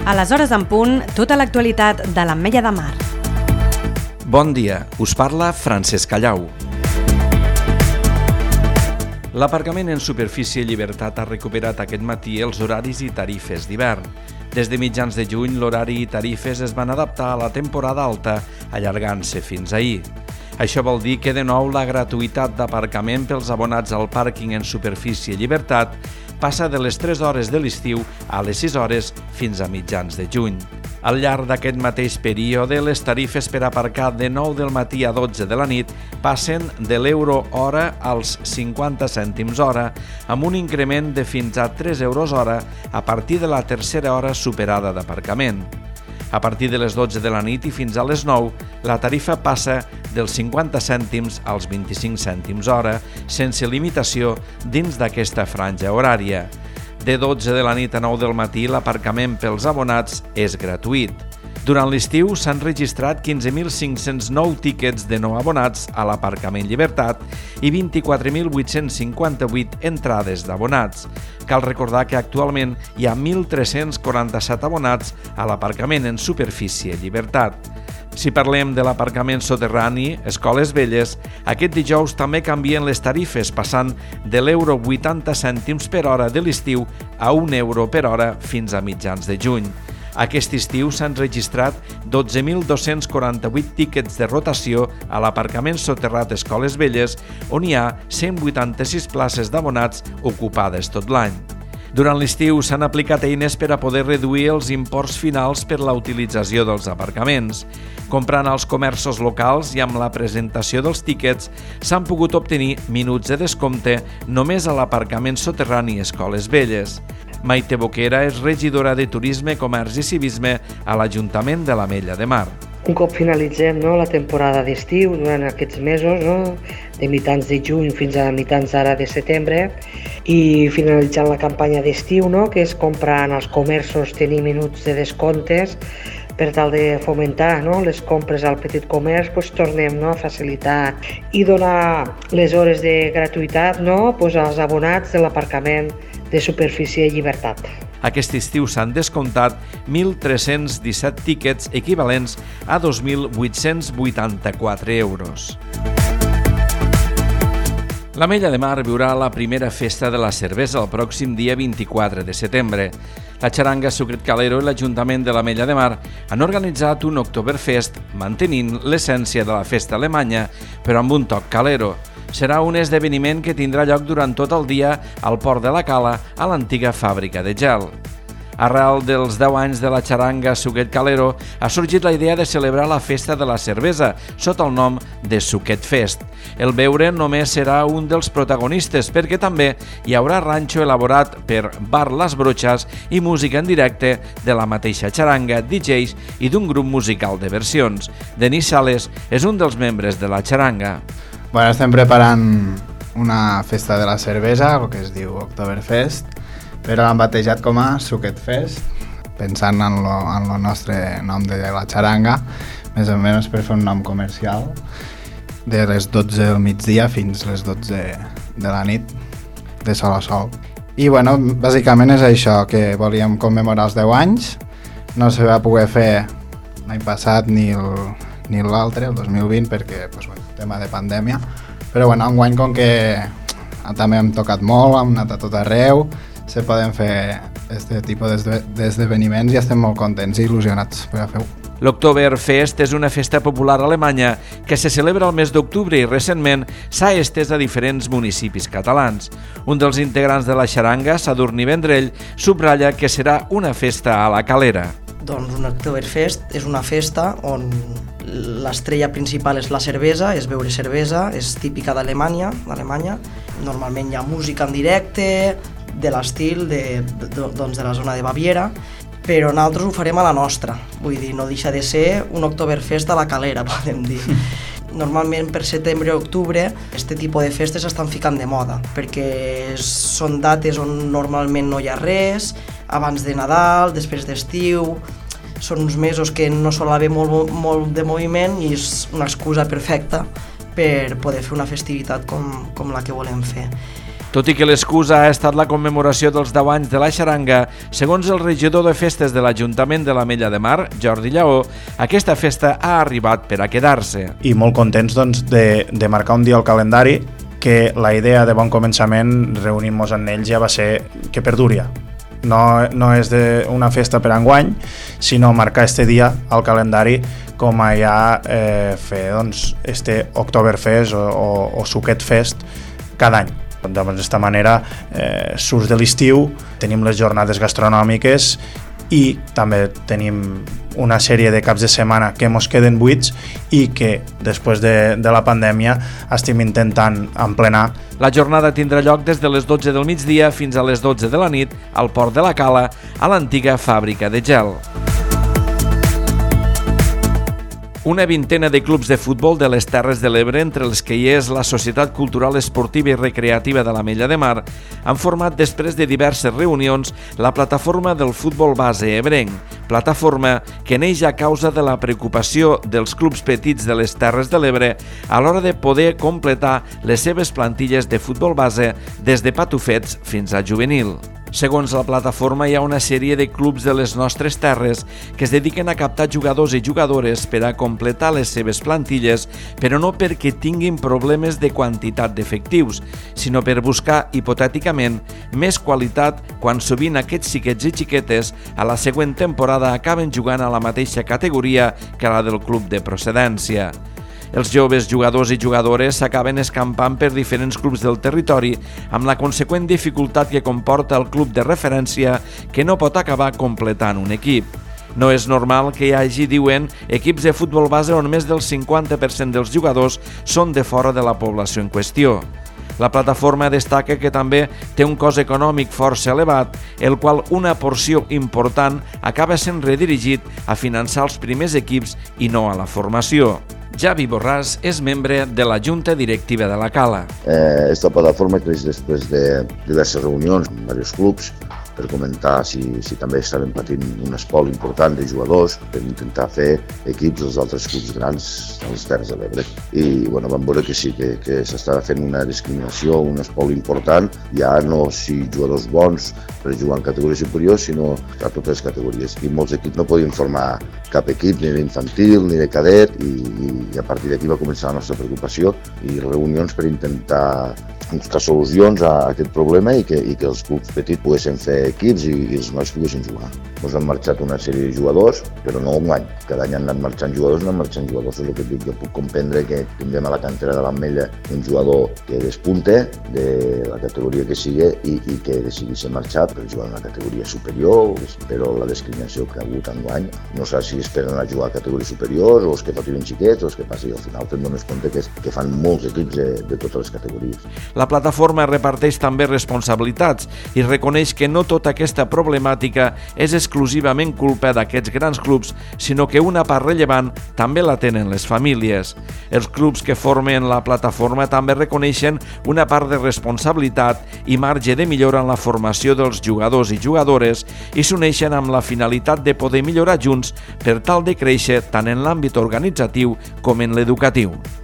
A les hores en punt, tota l'actualitat de l'Ametlla de Mar. Bon dia, us parla Francesc Callau. L'aparcament en superfície Llibertat ha recuperat aquest matí els horaris i tarifes d'hivern. Des de mitjans de juny, l'horari i tarifes es van adaptar a la temporada alta, allargant-se fins ahir. Això vol dir que de nou la gratuïtat d'aparcament pels abonats al pàrquing en superfície Llibertat passa de les 3 hores de l'estiu a les 6 hores fins a mitjans de juny. Al llarg d'aquest mateix període, les tarifes per aparcar de 9 del matí a 12 de la nit passen de l'euro hora als 50 cèntims hora, amb un increment de fins a 3 euros hora a partir de la tercera hora superada d'aparcament. A partir de les 12 de la nit i fins a les 9, la tarifa passa dels 50 cèntims als 25 cèntims hora, sense limitació dins d'aquesta franja horària. De 12 de la nit a 9 del matí, l'aparcament pels abonats és gratuït. Durant l'estiu s'han registrat 15.509 tíquets de no abonats a l'aparcament Llibertat i 24.858 entrades d'abonats. Cal recordar que actualment hi ha 1.347 abonats a l'aparcament en superfície Llibertat. Si parlem de l'aparcament soterrani, Escoles Velles, aquest dijous també canvien les tarifes, passant de l'euro 80 cèntims per hora de l'estiu a 1 euro per hora fins a mitjans de juny. Aquest estiu s'han registrat 12.248 tíquets de rotació a l'aparcament soterrat Escoles Velles, on hi ha 186 places d'abonats ocupades tot l'any. Durant l'estiu s'han aplicat eines per a poder reduir els imports finals per la utilització dels aparcaments. Comprant als comerços locals i amb la presentació dels tíquets s'han pogut obtenir minuts de descompte només a l'aparcament soterrani Escoles Velles. Maite Boquera és regidora de Turisme, Comerç i Civisme a l'Ajuntament de l'Ametlla de Mar. Un cop finalitzem la temporada d'estiu, durant aquests mesos, de mitjans de juny fins a mitjans ara de setembre, i finalitzant la campanya d'estiu, que és comprar als comerços, tenir minuts de descomptes, per tal de fomentar les compres al petit comerç, tornem a facilitar i donar les hores de gratuïtat als abonats de l'aparcament de superfície Llibertat. Aquest estiu s'han descomptat 1.317 tíquets equivalents a 2.884 euros. L'Ametlla de Mar viurà la primera festa de la cervesa el pròxim dia 24 de setembre. La xaranga Sucret Calero i l'Ajuntament de l'Ametlla de Mar han organitzat un Oktoberfest mantenint l'essència de la festa alemanya, però amb un toc calero. Serà un esdeveniment que tindrà lloc durant tot el dia al Port de la Cala, a l'antiga fàbrica de gel. Arrel dels 10 anys de la xaranga Suquet Calero ha sorgit la idea de celebrar la festa de la cervesa sota el nom de Suquet Fest. El beure només serà un dels protagonistes perquè també hi haurà ranxo elaborat per Bar Las Brochas i música en directe de la mateixa xaranga, DJs i d'un grup musical de versions. Denis Sales és un dels membres de la xaranga. Estem preparant una festa de la cervesa, el que es diu Oktoberfest, però l'han batejat com a Suquet Fest, pensant en el nostre nom de la xaranga, més o menys per fer un nom comercial, de les 12 del migdia fins les 12 de la nit, de sol a sol. I bàsicament és això, que volíem commemorar els 10 anys, no se va poder fer l'any passat ni l'altre, el 2020, perquè tema de pandèmia, però enguany com que també hem tocat molt, hem anat a tot arreu, se poden fer aquest tipus d'esdeveniments i estem molt contents i il·lusionats per a fer-ho. L'Oktoberfest és una festa popular alemanya que se celebra al mes d'octubre i recentment s'ha estès a diferents municipis catalans. Un dels integrants de la xaranga, Sadurní Vendrell, subratlla que serà una festa a la Calera. Doncs un Oktoberfest és una festa on l'estrella principal és la cervesa, és beure cervesa, és típica d'Alemanya. Normalment hi ha música en directe, de l'estil de la zona de Baviera, però nosaltres ho farem a la nostra. Vull dir, no deixa de ser un Oktoberfest a la Calera, podem dir. Normalment per setembre o octubre aquest tipus de festes s'estan ficant de moda, perquè són dates on normalment no hi ha res, abans de Nadal, després d'estiu, són uns mesos que no sol haver molt de moviment i és una excusa perfecta per poder fer una festivitat com la que volem fer. Tot i que l'excusa ha estat la commemoració dels 10 anys de la xaranga, segons el regidor de festes de l'Ajuntament de l'Ametlla de Mar, Jordi Lleó, aquesta festa ha arribat per a quedar-se. I molt contents de marcar un dia al calendari que la idea de bon començament, reunint-nos en ells, ja va ser que perduria. No és una festa per enguany, sinó marcar este dia al calendari com a ja fer este Oktoberfest o Suquet Fest cada any. D'aquesta manera surts de l'estiu, tenim les jornades gastronòmiques i també tenim una sèrie de caps de setmana que mos queden buits i que després de la pandèmia estem intentant emplenar. La jornada tindrà lloc des de les 12 del migdia fins a les 12 de la nit al Port de la Cala, a l'antiga fàbrica de gel. Una vintena de clubs de futbol de les Terres de l'Ebre, entre els que hi és la Societat Cultural Esportiva i Recreativa de l'Ametlla de Mar, han format després de diverses reunions la plataforma del futbol base ebrenc, plataforma que neix a causa de la preocupació dels clubs petits de les Terres de l'Ebre a l'hora de poder completar les seves plantilles de futbol base des de patufets fins a juvenil. Segons la plataforma, hi ha una sèrie de clubs de les nostres terres que es dediquen a captar jugadors i jugadores per a completar les seves plantilles, però no perquè tinguin problemes de quantitat d'efectius, sinó per buscar, hipotèticament, més qualitat quan sovint aquests xiquets i xiquetes a la següent temporada acaben jugant a la mateixa categoria que la del club de procedència. Els joves jugadors i jugadores s'acaben escampant per diferents clubs del territori amb la conseqüent dificultat que comporta el club de referència que no pot acabar completant un equip. No és normal que hi hagi, diuen, equips de futbol base on més del 50% dels jugadors són de fora de la població en qüestió. La plataforma destaca que també té un cost econòmic força elevat, el qual una porció important acaba sent redirigit a finançar els primers equips i no a la formació. Javi Borràs és membre de la Junta Directiva de la Cala. Esta plataforma creix després de diverses reunions amb diversos clubs per comentar si també estaven patint un espoli important de jugadors per intentar fer equips dels altres clubs grans a les Terres de l'Ebre. I vam veure que sí, que s'estava fent una discriminació, un espoli important, ja no si jugadors bons per jugar en categories superiors, sinó a totes les categories. I molts equips no podien formar cap equip, ni d'infantil ni de cadet, i a partir d'aquí va començar la nostra preocupació i reunions per intentar buscar solucions a aquest problema i que els clubs petits poguessin fer equips i els nois poguessin jugar. Ens han marxat una sèrie de jugadors, però no un any. Cada any han anat marxant jugadors, és el que dic. Jo puc comprendre que tinguem a la cantera de l'Ametlla un jugador que despunte de la categoria que sigui i que decidís ser marxat per jugar en una categoria superior, però la discriminació que ha hagut enguany, no sé si esperen a jugar a categories superiors o els que patim xiquets o els que passi. Al final te'n dones compte que fan molts equips de totes les categories. La plataforma reparteix també responsabilitats i reconeix que no tota aquesta problemàtica és exclusivament culpa d'aquests grans clubs, sinó que una part rellevant també la tenen les famílies. Els clubs que formen la plataforma també reconeixen una part de responsabilitat i marge de millora en la formació dels jugadors i jugadores i s'uneixen amb la finalitat de poder millorar junts per tal de créixer tant en l'àmbit organitzatiu com en l'educatiu.